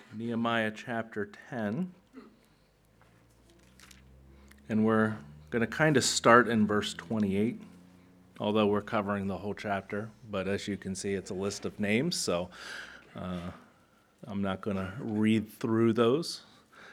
Nehemiah chapter 10. And we're going to kind of start in verse 28, although we're covering the whole chapter. But as you can see, it's a list of names, so I'm not going to read through those.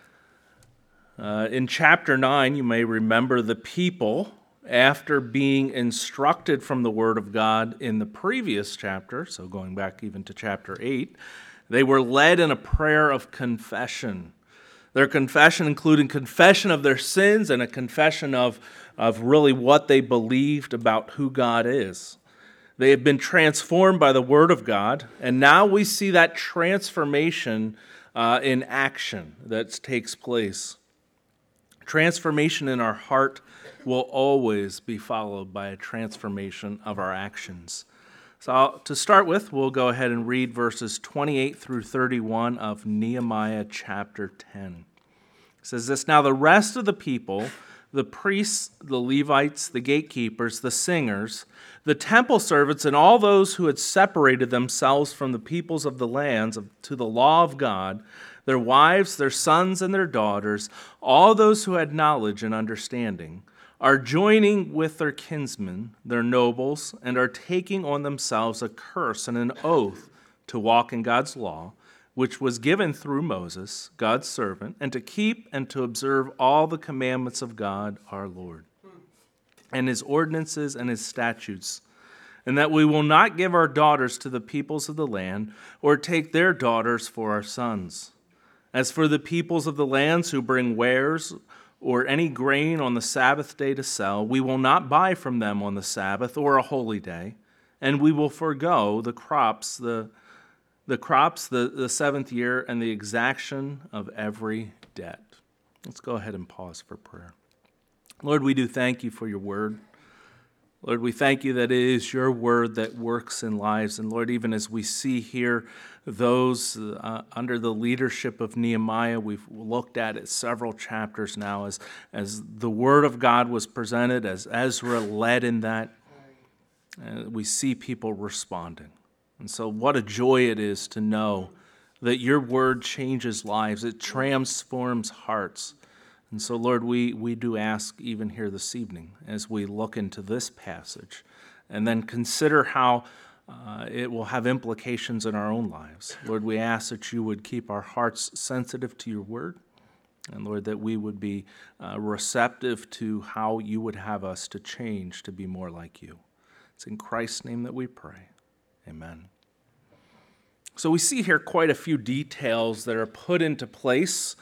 In chapter 9, you may remember the people, after being instructed from the Word of God in the previous chapter, so going back even to chapter 8, they were led in a prayer of confession. Their confession including confession of their sins and a confession of really what they believed about who God is. They have been transformed by the Word of God, and now we see that transformation in action that takes place. Transformation in our heart will always be followed by a transformation of our actions. So to start with, we'll go ahead and read verses 28 through 31 of Nehemiah chapter 10. It says this, "Now the rest of the people, the priests, the Levites, the gatekeepers, the singers, the temple servants, and all those who had separated themselves from the peoples of the lands to the law of God, their wives, their sons, and their daughters, all those who had knowledge and understanding, are joining with their kinsmen, their nobles, and are taking on themselves a curse and an oath to walk in God's law, which was given through Moses, God's servant, and to keep and to observe all the commandments of God our Lord, and his ordinances and his statutes, and that we will not give our daughters to the peoples of the land, or take their daughters for our sons. As for the peoples of the lands who bring wares or any grain on the Sabbath day to sell, we will not buy from them on the Sabbath or a holy day, and we will forego the crops, the seventh year, and the exaction of every debt." Let's go ahead and pause for prayer. Lord, we do thank you for your word. Lord, we thank you that it is your word that works in lives. And Lord, even as we see here those under the leadership of Nehemiah, we've looked at it several chapters now as the word of God was presented, as Ezra led in that, we see people responding. And so what a joy it is to know that your word changes lives. It transforms hearts. And so, Lord, we do ask even here this evening as we look into this passage and then consider how it will have implications in our own lives. Lord, we ask that you would keep our hearts sensitive to your word, and Lord, that we would be receptive to how you would have us to change to be more like you. It's in Christ's name that we pray. Amen. So we see here quite a few details that are put into place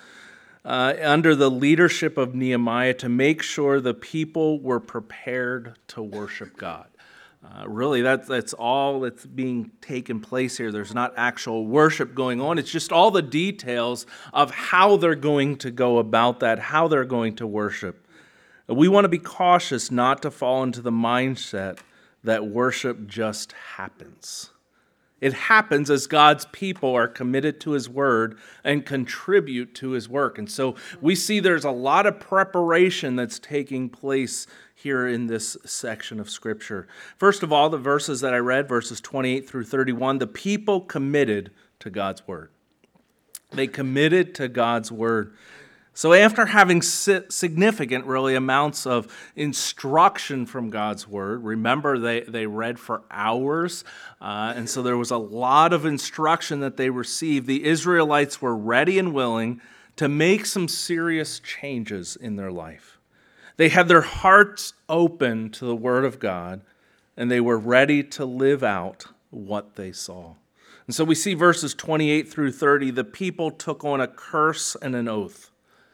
under the leadership of Nehemiah to make sure the people were prepared to worship God. Really, that's all that's being taken place here. There's not actual worship going on. It's just all the details of how they're going to go about that, how they're going to worship. We want to be cautious not to fall into the mindset that worship just happens. It happens as God's people are committed to his word and contribute to his work. And so we see there's a lot of preparation that's taking place here in this section of Scripture. First of all, the verses that I read, verses 28 through 31, the people committed to God's word. They committed to God's word. So after having significant, really, amounts of instruction from God's word, remember they read for hours, and so there was a lot of instruction that they received. The Israelites were ready and willing to make some serious changes in their life. They had their hearts open to the word of God, and they were ready to live out what they saw. And so we see verses 28 through 30, the people took on a curse and an oath.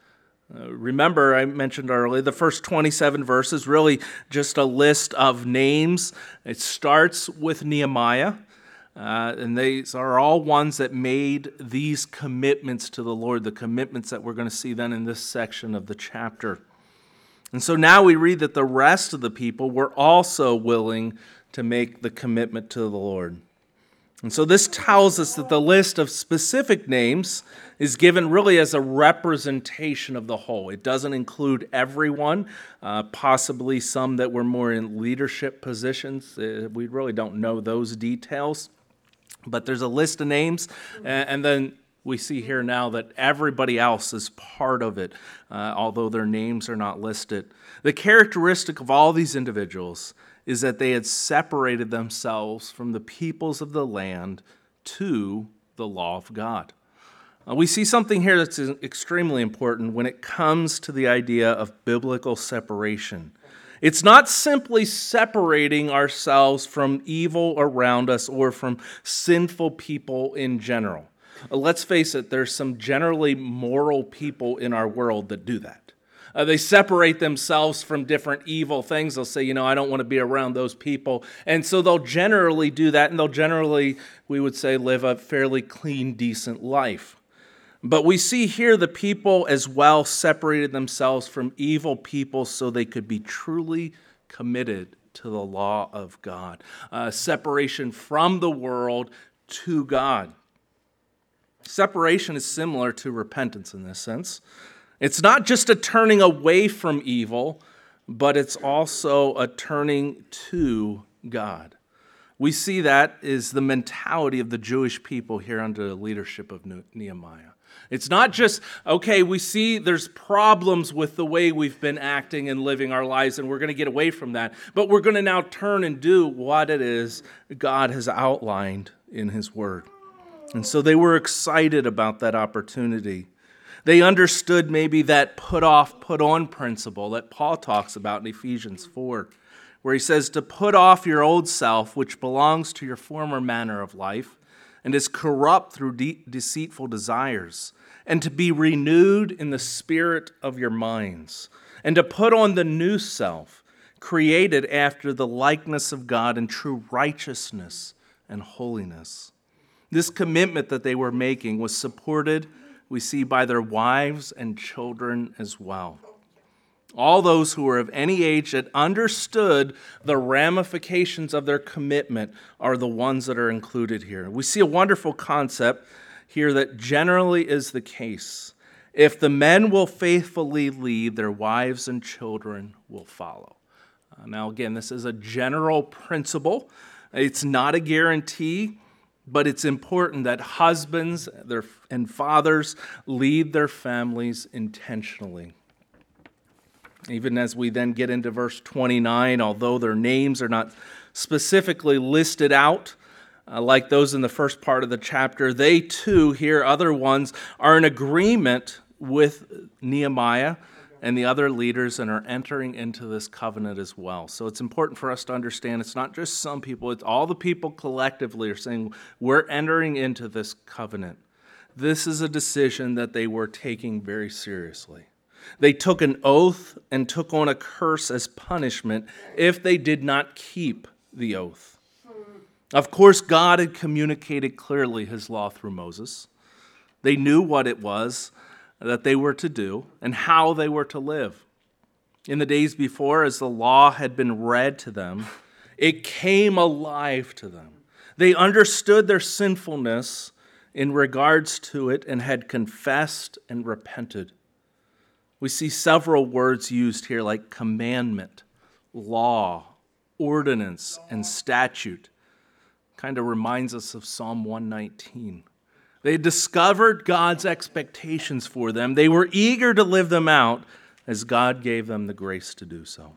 Remember, I mentioned earlier, the first 27 verses, really just a list of names. It starts with Nehemiah, and these are all ones that made these commitments to the Lord, the commitments that we're going to see then in this section of the chapter. And so now we read that the rest of the people were also willing to make the commitment to the Lord. And so this tells us that the list of specific names is given really as a representation of the whole. It doesn't include everyone, possibly some that were more in leadership positions. We really don't know those details. But there's a list of names, and then We see here now that everybody else is part of it, although their names are not listed. The characteristic of all these individuals is that they had separated themselves from the peoples of the land to the law of God. We see something here that's extremely important when it comes to the idea of biblical separation. It's not simply separating ourselves from evil around us or from sinful people in general. Let's face it, there's some generally moral people in our world that do that. They separate themselves from different evil things. They'll say, I don't want to be around those people. And so they'll generally do that, and they'll generally, we would say, live a fairly clean, decent life. But we see here the people as well separated themselves from evil people so they could be truly committed to the law of God. Separation from the world to God. Separation is similar to repentance in this sense. It's not just a turning away from evil, but it's also a turning to God. We see that is the mentality of the Jewish people here under the leadership of Nehemiah. It's not just, okay, we see there's problems with the way we've been acting and living our lives, and we're going to get away from that, but we're going to now turn and do what it is God has outlined in His Word. And so they were excited about that opportunity. They understood maybe that put off, put on principle that Paul talks about in Ephesians 4, where he says to put off your old self, which belongs to your former manner of life, and is corrupt through deceitful desires, and to be renewed in the spirit of your minds, and to put on the new self, created after the likeness of God in true righteousness and holiness. This commitment that they were making was supported, we see, by their wives and children as well. All those who were of any age that understood the ramifications of their commitment are the ones that are included here. We see a wonderful concept here that generally is the case. If the men will faithfully lead, their wives and children will follow. Now, again, this is a general principle. It's not a guarantee, but it's important that husbands and fathers lead their families intentionally. Even as we then get into verse 29, although their names are not specifically listed out like those in the first part of the chapter, they too, here, other ones, are in agreement with Nehemiah and the other leaders and are entering into this covenant as well. So it's important for us to understand it's not just some people, it's all the people collectively are saying, we're entering into this covenant. This is a decision that they were taking very seriously. They took an oath and took on a curse as punishment if they did not keep the oath. Of course, God had communicated clearly His law through Moses. They knew what it was that they were to do and how they were to live. In the days before, as the law had been read to them, it came alive to them. They understood their sinfulness in regards to it and had confessed and repented. We see several words used here like commandment, law, ordinance, and statute. Kind of reminds us of Psalm 119. They discovered God's expectations for them. They were eager to live them out as God gave them the grace to do so.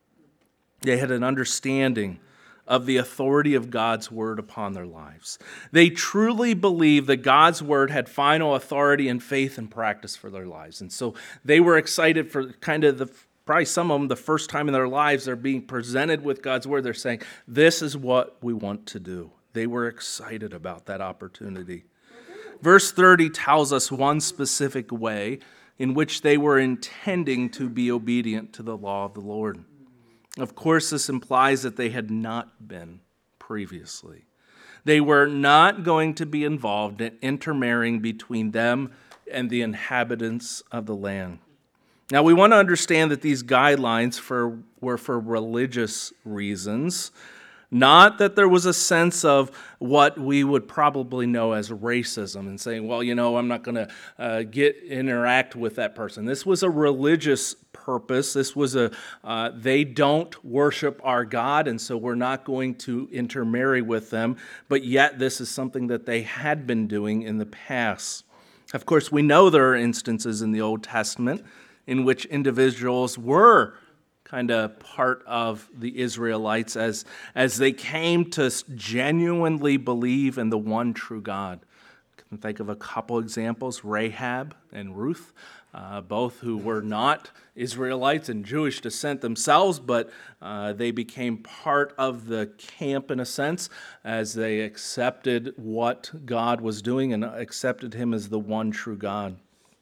They had an understanding of the authority of God's word upon their lives. They truly believed that God's word had final authority and faith and practice for their lives. And so they were excited for probably some of them, the first time in their lives, they're being presented with God's word. They're saying, this is what we want to do. They were excited about that opportunity. Verse 30 tells us one specific way in which they were intending to be obedient to the law of the Lord. Of course, this implies that they had not been previously. They were not going to be involved in intermarrying between them and the inhabitants of the land. Now, we want to understand that these guidelines were for religious reasons, not that there was a sense of what we would probably know as racism and saying, well, I'm not going to interact with that person. This was a religious purpose. This was they don't worship our God, and so we're not going to intermarry with them. But yet this is something that they had been doing in the past. Of course, we know there are instances in the Old Testament in which individuals were kind of part of the Israelites as they came to genuinely believe in the one true God. I can think of a couple examples, Rahab and Ruth, both who were not Israelites and Jewish descent themselves, but they became part of the camp in a sense as they accepted what God was doing and accepted him as the one true God.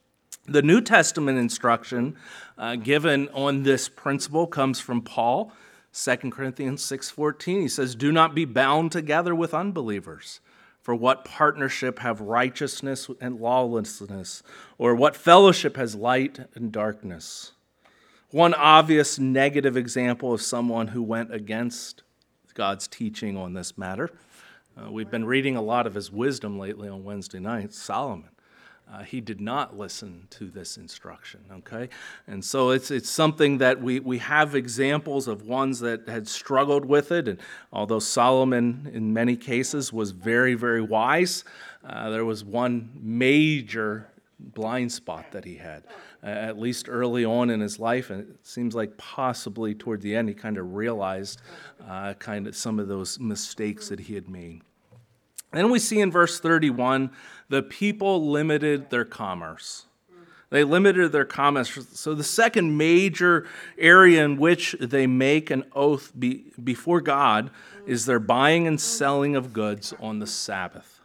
The New Testament instruction given on this principle comes from Paul, 2 Corinthians 6:14. He says, "Do not be bound together with unbelievers. For what partnership have righteousness and lawlessness? Or what fellowship has light and darkness?" One obvious negative example of someone who went against God's teaching on this matter. We've been reading a lot of his wisdom lately on Wednesday nights, Solomon. He did not listen to this instruction, okay? And so it's something that we have examples of ones that had struggled with it, and although Solomon in many cases was very, very wise, there was one major blind spot that he had, at least early on in his life, and it seems like possibly toward the end he kind of realized kind of some of those mistakes that he had made. Then we see in verse 31, the people limited their commerce. They limited their commerce. So the second major area in which they make an oath before God is their buying and selling of goods on the Sabbath.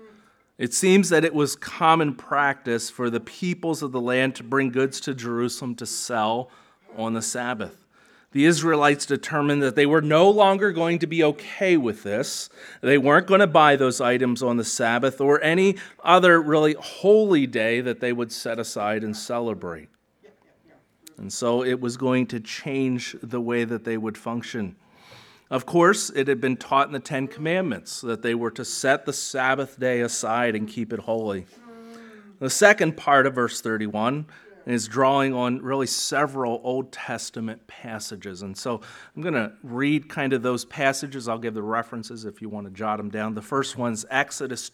It seems that it was common practice for the peoples of the land to bring goods to Jerusalem to sell on the Sabbath. The Israelites determined that they were no longer going to be okay with this. They weren't going to buy those items on the Sabbath or any other really holy day that they would set aside and celebrate. And so it was going to change the way that they would function. Of course, it had been taught in the Ten Commandments that they were to set the Sabbath day aside and keep it holy. The second part of verse 31 is drawing on really several Old Testament passages. And so I'm going to read kind of those passages. I'll give the references if you want to jot them down. The first one's Exodus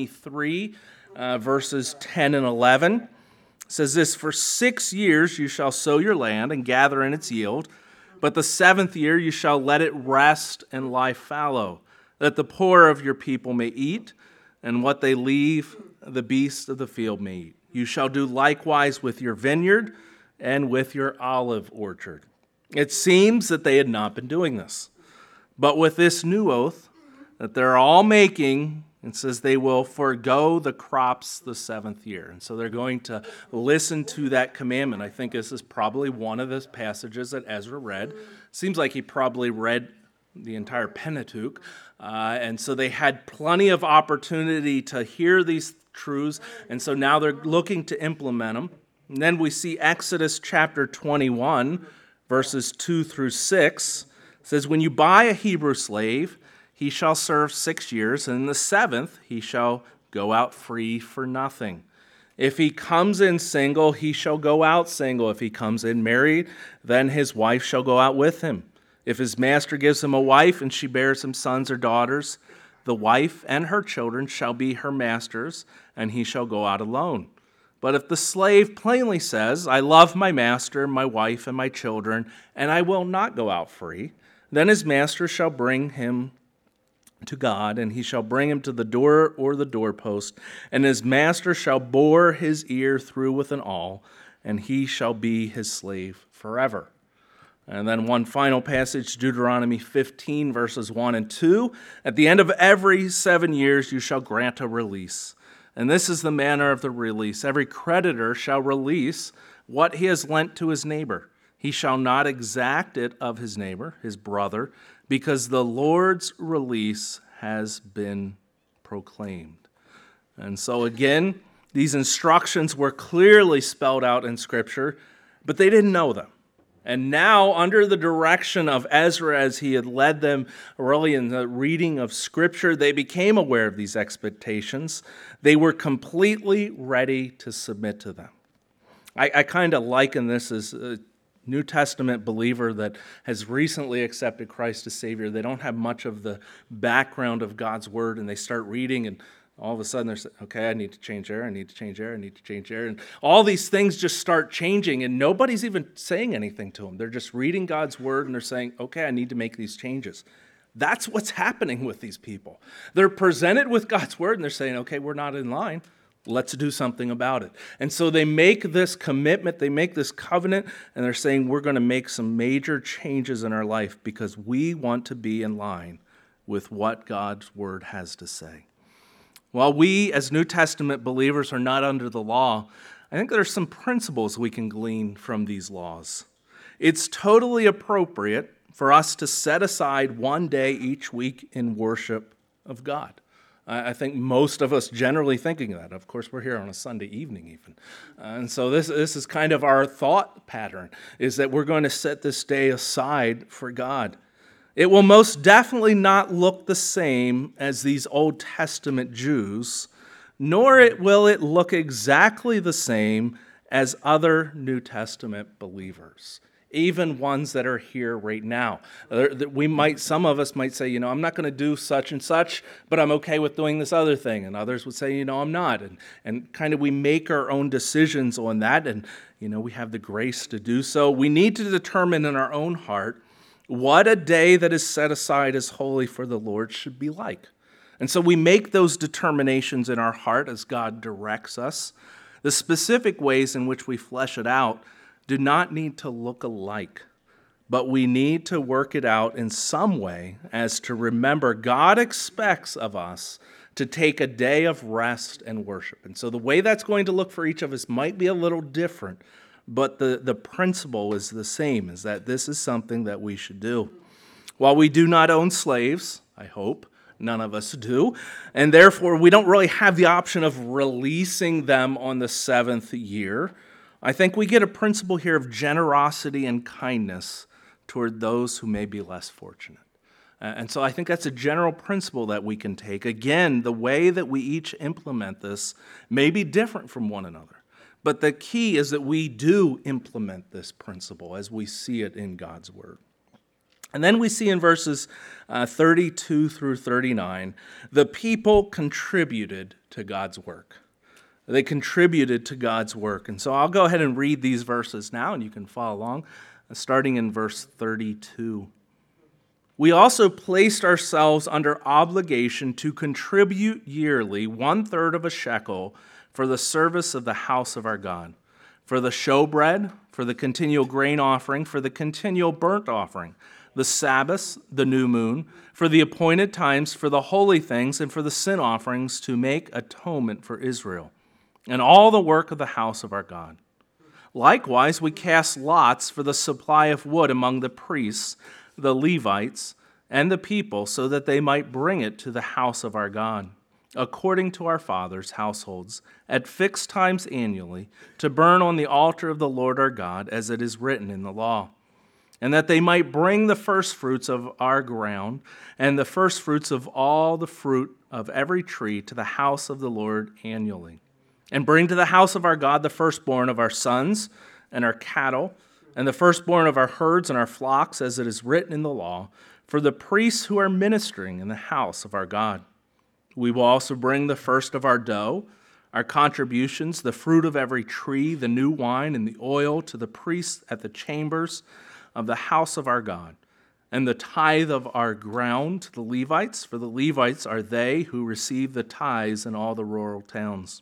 23, verses 10 and 11. It says this, "For 6 years you shall sow your land and gather in its yield, but the 7th year you shall let it rest and lie fallow, that the poor of your people may eat, and what they leave the beasts of the field may eat. You shall do likewise with your vineyard and with your olive orchard." It seems that they had not been doing this. But with this new oath that they're all making, it says they will forego the crops the 7th year. And so they're going to listen to that commandment. I think this is probably one of the passages that Ezra read. Seems like he probably read the entire Pentateuch. And so they had plenty of opportunity to hear these truths, and so now they're looking to implement them. And then we see Exodus chapter 21, verses 2 through 6. It says, "When you buy a Hebrew slave, he shall serve 6 years, and in the 7th he shall go out free for nothing. If he comes in single, he shall go out single. If he comes in married, then his wife shall go out with him. If his master gives him a wife, and she bears him sons or daughters, the wife and her children shall be her master's, and he shall go out alone. But if the slave plainly says, 'I love my master, my wife, and my children, and I will not go out free,' then his master shall bring him to God, and he shall bring him to the door or the doorpost, and his master shall bore his ear through with an awl, and he shall be his slave forever." And then one final passage, Deuteronomy 15, verses 1 and 2. "At the end of every 7 years you shall grant a release. And this is the manner of the release. Every creditor shall release what he has lent to his neighbor. He shall not exact it of his neighbor, his brother, because the Lord's release has been proclaimed." And so again, these instructions were clearly spelled out in Scripture, but they didn't know them. And now, under the direction of Ezra, as he had led them really in the reading of Scripture, they became aware of these expectations. They were completely ready to submit to them. I kind of liken this as a New Testament believer that has recently accepted Christ as Savior. They don't have much of the background of God's Word, and they start reading, and All of a sudden they're saying, okay, I need to change there, I need to change there, I need to change there. And all these things just start changing, and nobody's even saying anything to them. They're just reading God's word, and they're saying, okay, I need to make these changes. That's what's happening with these people. They're presented with God's word, and they're saying, okay, we're not in line. Let's do something about it. And so they make this commitment, they make this covenant, and they're saying, we're going to make some major changes in our life because we want to be in line with what God's word has to say. While we as New Testament believers are not under the law, I think there are some principles we can glean from these laws. It's totally appropriate for us to set aside one day each week in worship of God. I think most of us generally thinking that. Of course, we're here on a Sunday evening even. And so this is kind of our thought pattern, is that we're going to set this day aside for God. It will most definitely not look the same as these Old Testament Jews, nor will it look exactly the same as other New Testament believers, even ones that are here right now. Some of us might say, I'm not going to do such and such, but I'm okay with doing this other thing. And others would say, I'm not. And kind of we make our own decisions on that, and, we have the grace to do so. We need to determine in our own heart what a day that is set aside as holy for the Lord should be like. And so we make those determinations in our heart as God directs us. The specific ways in which we flesh it out do not need to look alike, but we need to work it out in some way as to remember God expects of us to take a day of rest and worship. And so the way that's going to look for each of us might be a little different, but the principle is the same, is that this is something that we should do. While we do not own slaves, I hope, none of us do, and therefore we don't really have the option of releasing them on the seventh year, I think we get a principle here of generosity and kindness toward those who may be less fortunate. And so I think that's a general principle that we can take. Again, the way that we each implement this may be different from one another. But the key is that we do implement this principle as we see it in God's word. And then we see in verses 32 through 39, the people contributed to God's work. They contributed to God's work. And so I'll go ahead and read these verses now, and you can follow along, starting in verse 32. We also placed ourselves under obligation to contribute yearly 1/3 of a shekel for the service of the house of our God, for the showbread, for the continual grain offering, for the continual burnt offering, the Sabbaths, the new moon, for the appointed times, for the holy things, and for the sin offerings to make atonement for Israel, and all the work of the house of our God. Likewise, we cast lots for the supply of wood among the priests, the Levites, and the people, so that they might bring it to the house of our God, according to our fathers' households, at fixed times annually, to burn on the altar of the Lord our God, as it is written in the law, and that they might bring the firstfruits of our ground, and the firstfruits of all the fruit of every tree to the house of the Lord annually, and bring to the house of our God the firstborn of our sons and our cattle, and the firstborn of our herds and our flocks, as it is written in the law, for the priests who are ministering in the house of our God. We will also bring the first of our dough, our contributions, the fruit of every tree, the new wine, and the oil to the priests at the chambers of the house of our God, and the tithe of our ground to the Levites, for the Levites are they who receive the tithes in all the rural towns.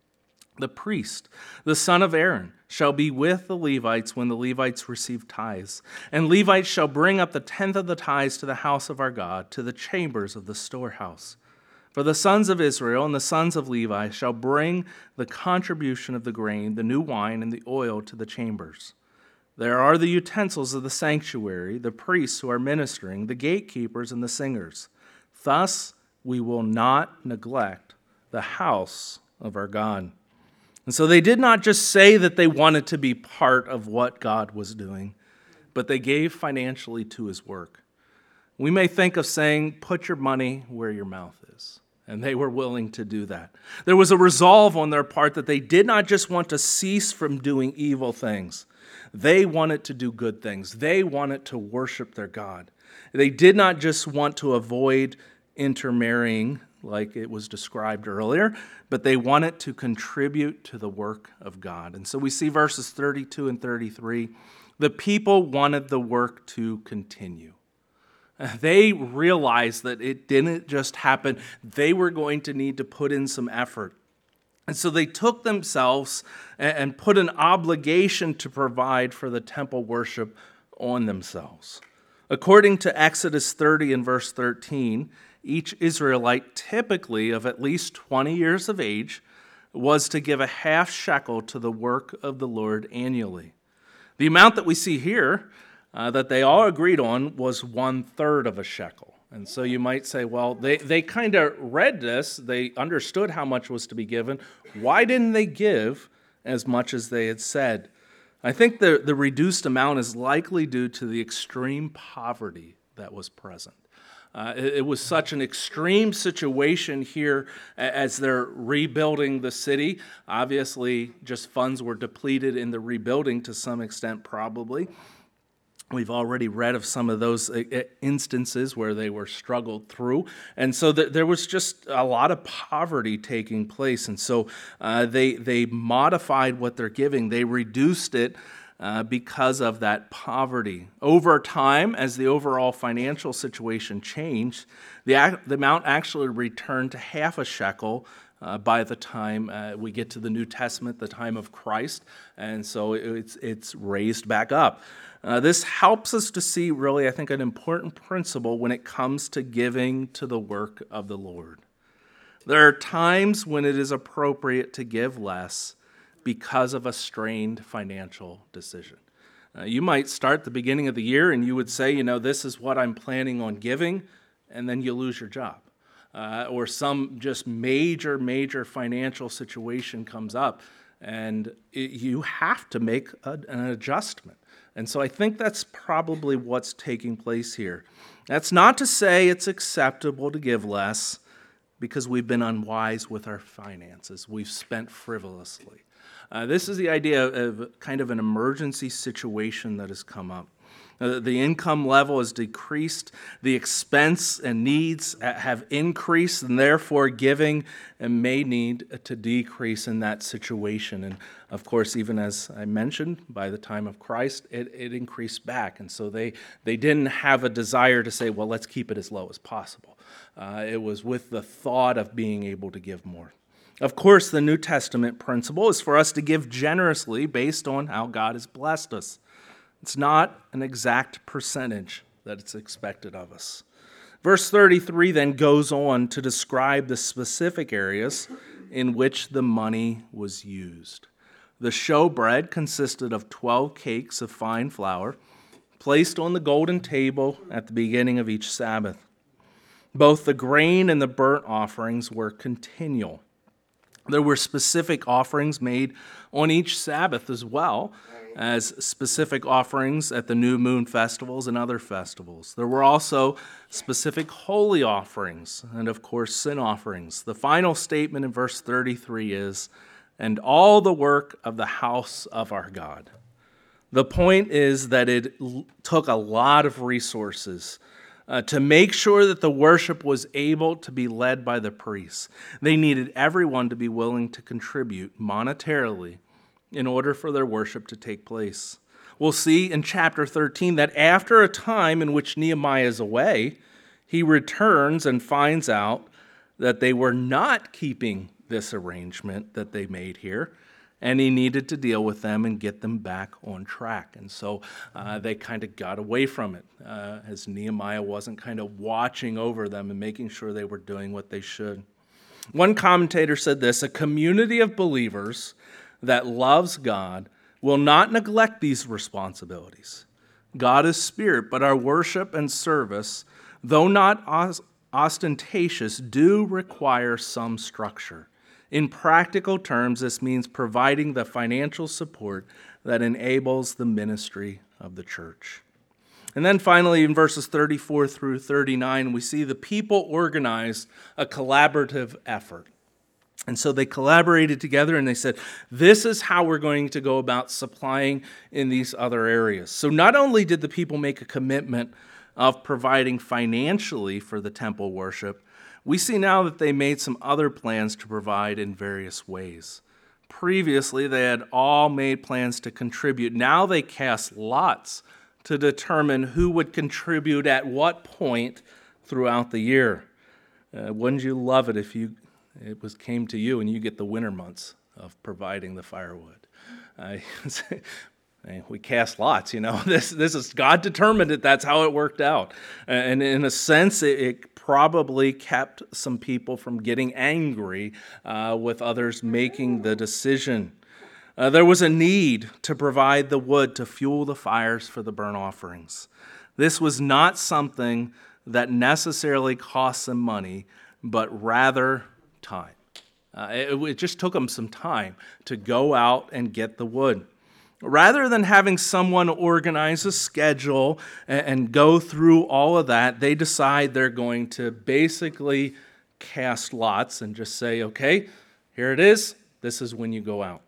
The priest, the son of Aaron, shall be with the Levites when the Levites receive tithes, and Levites shall bring up the 10th of the tithes to the house of our God, to the chambers of the storehouse. For the sons of Israel and the sons of Levi shall bring the contribution of the grain, the new wine, and the oil to the chambers. There are the utensils of the sanctuary, the priests who are ministering, the gatekeepers, and the singers. Thus we will not neglect the house of our God. And so they did not just say that they wanted to be part of what God was doing, but they gave financially to his work. We may think of saying, put your money where your mouth is. And they were willing to do that. There was a resolve on their part that they did not just want to cease from doing evil things. They wanted to do good things. They wanted to worship their God. They did not just want to avoid intermarrying like it was described earlier, but they wanted to contribute to the work of God. And so we see verses 32 and 33. The people wanted the work to continue. They realized that it didn't just happen. They were going to need to put in some effort. And so they took themselves and put an obligation to provide for the temple worship on themselves. According to Exodus 30 and verse 13, each Israelite, typically of at least 20 years of age, was to give a half shekel to the work of the Lord annually. The amount that we see here that they all agreed on was 1/3 of a shekel. And so you might say, well, they kind of read this. They understood how much was to be given. Why didn't they give as much as they had said? I think the reduced amount is likely due to the extreme poverty that was present. It was such an extreme situation here as they're rebuilding the city. Obviously, just funds were depleted in the rebuilding to some extent, probably. We've already read of some of those instances where they were struggled through. And so there was just a lot of poverty taking place. And so they modified what they're giving. They reduced it because of that poverty. Over time, as the overall financial situation changed, the amount actually returned to half a shekel by the time we get to the New Testament, the time of Christ. And so it's raised back up. This helps us to see, really, I think, an important principle when it comes to giving to the work of the Lord. There are times when it is appropriate to give less because of a strained financial decision. You might start the beginning of the year and you would say, this is what I'm planning on giving, and then you lose your job. Or some just major financial situation comes up, and you have to make an adjustment. And so I think that's probably what's taking place here. That's not to say it's acceptable to give less because we've been unwise with our finances. We've spent frivolously. This is the idea of kind of an emergency situation that has come up. The income level has decreased, the expense and needs have increased, and therefore giving may need to decrease in that situation. And of course, even as I mentioned, by the time of Christ, it increased back. And so they didn't have a desire to say, well, let's keep it as low as possible. It was with the thought of being able to give more. Of course, the New Testament principle is for us to give generously based on how God has blessed us. It's not an exact percentage that it's expected of us. Verse 33 then goes on to describe the specific areas in which the money was used. The showbread consisted of 12 cakes of fine flour placed on the golden table at the beginning of each Sabbath. Both the grain and the burnt offerings were continual. There were specific offerings made on each Sabbath as well as specific offerings at the new moon festivals and other festivals. There were also specific holy offerings and, of course, sin offerings. The final statement in verse 33 is, "And all the work of the house of our God." The point is that it took a lot of resources to make sure that the worship was able to be led by the priests. They needed everyone to be willing to contribute monetarily in order for their worship to take place. We'll see in chapter 13 that after a time in which Nehemiah is away, he returns and finds out that they were not keeping this arrangement that they made here, and he needed to deal with them and get them back on track. And so they kind of got away from it, as Nehemiah wasn't kind of watching over them and making sure they were doing what they should. One commentator said this: "A community of believers that loves God will not neglect these responsibilities. God is spirit, but our worship and service, though not ostentatious, do require some structure. In practical terms, this means providing the financial support that enables the ministry of the church." And then finally, in verses 34 through 39, we see the people organized a collaborative effort. And so they collaborated together and they said, this is how we're going to go about supplying in these other areas. So not only did the people make a commitment of providing financially for the temple worship, We see now that they made some other plans to provide in various ways. Previously, they had all made plans to contribute. Now they cast lots to determine who would contribute at what point throughout the year. Wouldn't you love it if came to you and you get the winter months of providing the firewood? We cast lots, This is God determined it. That's how it worked out. And in a sense, it probably kept some people from getting angry with others making the decision. There was a need to provide the wood to fuel the fires for the burnt offerings. This was not something that necessarily cost them money, but rather time. It just took them some time to go out and get the wood. Rather than having someone organize a schedule and go through all of that, they decide they're going to basically cast lots and just say, okay, here it is. This is when you go out.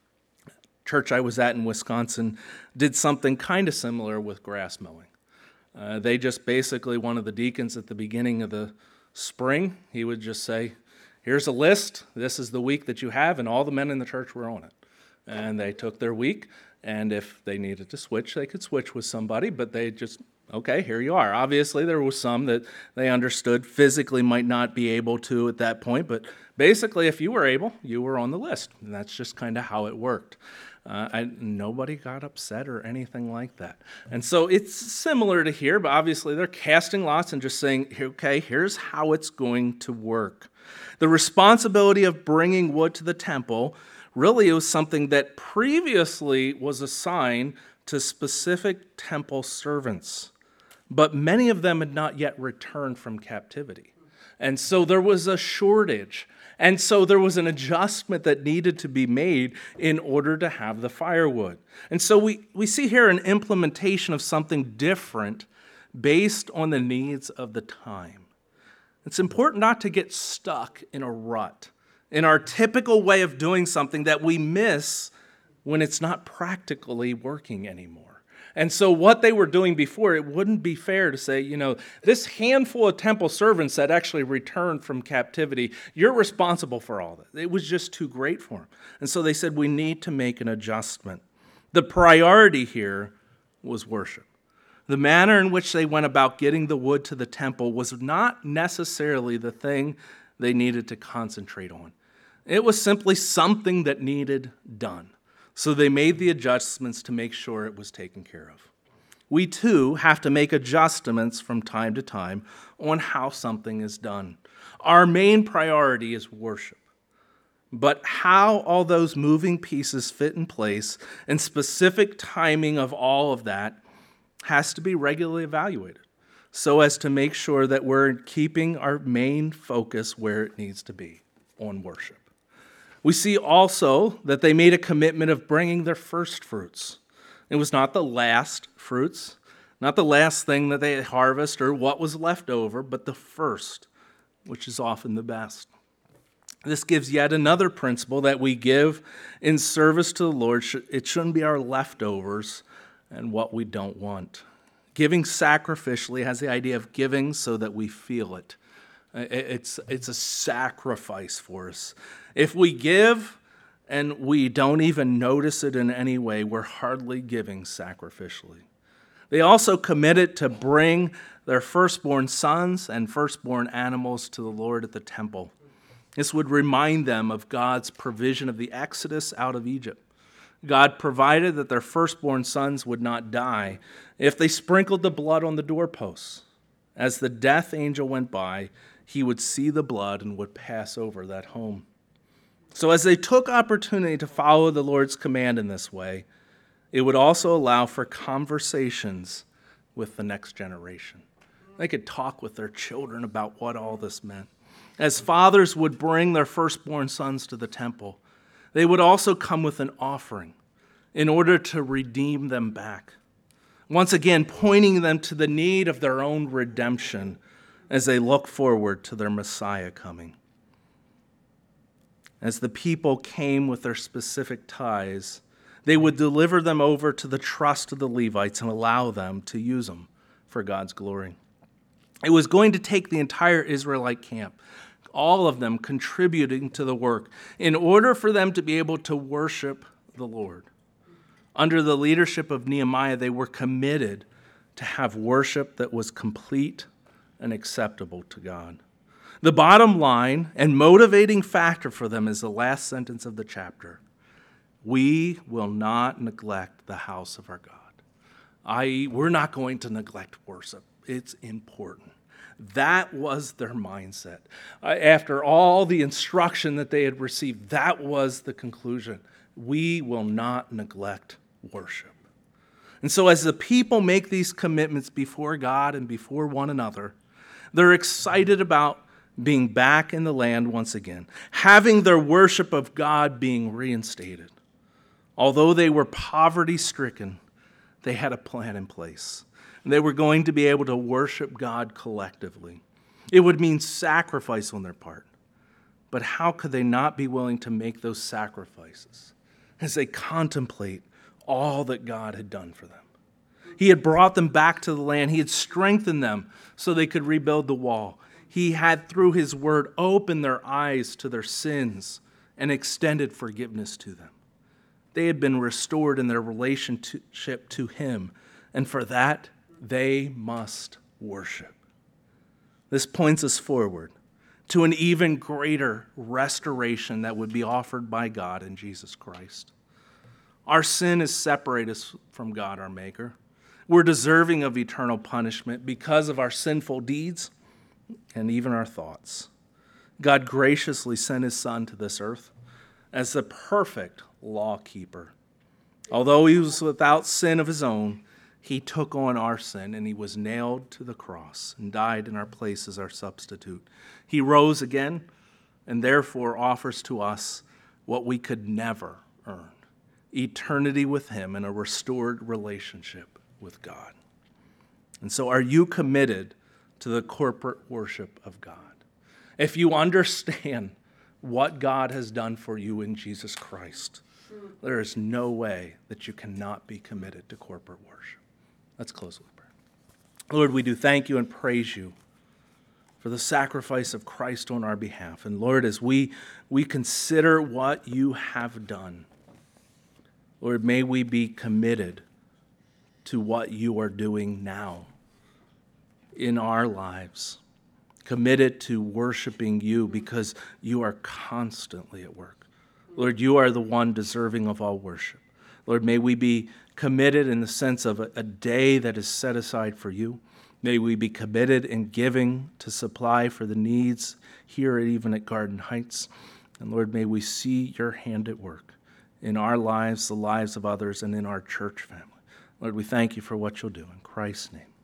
Church I was at in Wisconsin did something kind of similar with grass mowing. They just basically, one of the deacons at the beginning of the spring, he would just say, here's a list. This is the week that you have, and all the men in the church were on it. And they took their week, and if they needed to switch, they could switch with somebody, but they just, okay, here you are. Obviously, there was some that they understood physically might not be able to at that point, but basically, if you were able, you were on the list. And that's just kind of how it worked. Nobody got upset or anything like that. And so it's similar to here, but obviously they're casting lots and just saying, okay, here's how it's going to work. The responsibility of bringing wood to the temple really was something that previously was assigned to specific temple servants, but many of them had not yet returned from captivity. And so there was a shortage. And so there was an adjustment that needed to be made in order to have the firewood. And so we see here an implementation of something different based on the needs of the time. It's important not to get stuck in a rut, in our typical way of doing something that we miss when it's not practically working anymore. And so what they were doing before, it wouldn't be fair to say, this handful of temple servants that actually returned from captivity, you're responsible for all that. It was just too great for them. And so they said, we need to make an adjustment. The priority here was worship. The manner in which they went about getting the wood to the temple was not necessarily the thing they needed to concentrate on. It was simply something that needed done. So they made the adjustments to make sure it was taken care of. We too have to make adjustments from time to time on how something is done. Our main priority is worship. But how all those moving pieces fit in place and specific timing of all of that has to be regularly evaluated so as to make sure that we're keeping our main focus where it needs to be, on worship. We see also that they made a commitment of bringing their first fruits. It was not the last fruits, not the last thing that they harvest or what was left over, but the first, which is often the best. This gives yet another principle that we give in service to the Lord. It shouldn't be our leftovers and what we don't want. Giving sacrificially has the idea of giving so that we feel it. It's a sacrifice for us. If we give and we don't even notice it in any way, we're hardly giving sacrificially. They also committed to bring their firstborn sons and firstborn animals to the Lord at the temple. This would remind them of God's provision of the Exodus out of Egypt. God provided that their firstborn sons would not die if they sprinkled the blood on the doorposts. As the death angel went by, he would see the blood and would pass over that home. So as they took opportunity to follow the Lord's command in this way, it would also allow for conversations with the next generation. They could talk with their children about what all this meant. As fathers would bring their firstborn sons to the temple, they would also come with an offering in order to redeem them back. Once again, pointing them to the need of their own redemption as they look forward to their Messiah coming. As the people came with their specific tithes, they would deliver them over to the trust of the Levites and allow them to use them for God's glory. It was going to take the entire Israelite camp, all of them contributing to the work, in order for them to be able to worship the Lord. Under the leadership of Nehemiah, they were committed to have worship that was complete and acceptable to God. The bottom line and motivating factor for them is the last sentence of the chapter. We will not neglect the house of our God. I.e., we're not going to neglect worship. It's important. That was their mindset. After all the instruction that they had received, that was the conclusion. We will not neglect worship. And so as the people make these commitments before God and before one another, they're excited about being back in the land once again, having their worship of God being reinstated. Although they were poverty-stricken, they had a plan in place. And they were going to be able to worship God collectively. It would mean sacrifice on their part. But how could they not be willing to make those sacrifices as they contemplate all that God had done for them? He had brought them back to the land. He had strengthened them so they could rebuild the wall. He had, through his word, opened their eyes to their sins and extended forgiveness to them. They had been restored in their relationship to him, and for that, they must worship. This points us forward to an even greater restoration that would be offered by God in Jesus Christ. Our sin has separated us from God, our Maker. We're deserving of eternal punishment because of our sinful deeds and even our thoughts. God graciously sent his Son to this earth as the perfect law keeper. Although he was without sin of his own, he took on our sin and he was nailed to the cross and died in our place as our substitute. He rose again and therefore offers to us what we could never earn: eternity with him and a restored relationship with God. And so are you committed to the corporate worship of God? If you understand what God has done for you in Jesus Christ, there is no way that you cannot be committed to corporate worship. Let's close with prayer. Lord, we do thank you and praise you for the sacrifice of Christ on our behalf. And Lord, as we consider what you have done, Lord, may we be committed to what you are doing now in our lives, committed to worshiping you because you are constantly at work. Lord, you are the one deserving of all worship. Lord, may we be committed in the sense of a day that is set aside for you. May we be committed in giving to supply for the needs here, even at Garden Heights. And Lord, may we see your hand at work in our lives, the lives of others, and in our church family. Lord, we thank you for what you'll do. In Christ's name.